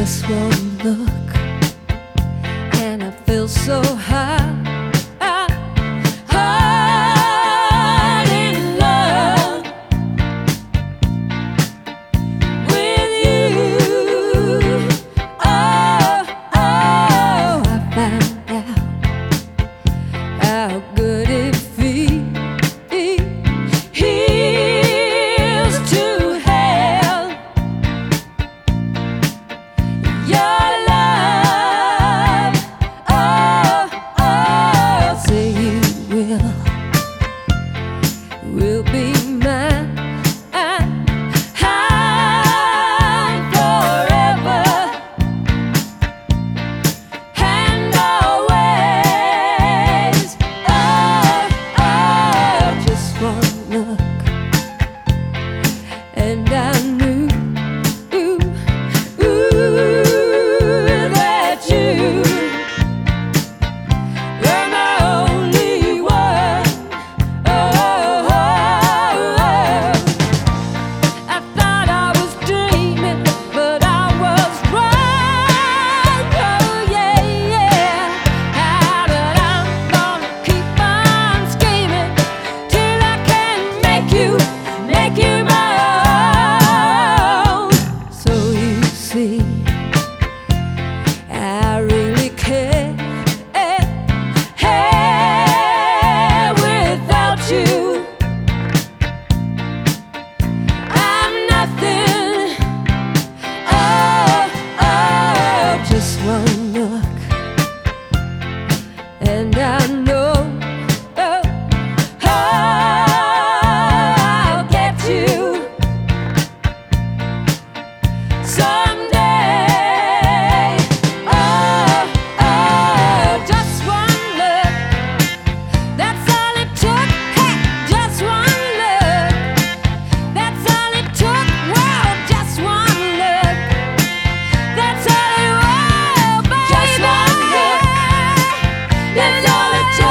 Just one look, and I feel so high, high in love with you. Oh, oh, I found out how good it feels to have your love. Oh, oh, say you will be mine forever and always. Oh, oh, just one look, and I knew that you were my only one. Oh, oh, oh. I thought I was dreaming, but I was wrong. Oh, yeah, yeah. But I'm gonna keep on scheming till I can make you my own. So you see, I really care without you. I'm nothing. Oh, oh, just one look, and I know, oh, I'll get you someday. Oh, oh, just one look, that's all it took. Hey, just one look, that's all it took. Wow, just one look, that's all it was, baby. Just one look, that's all it took.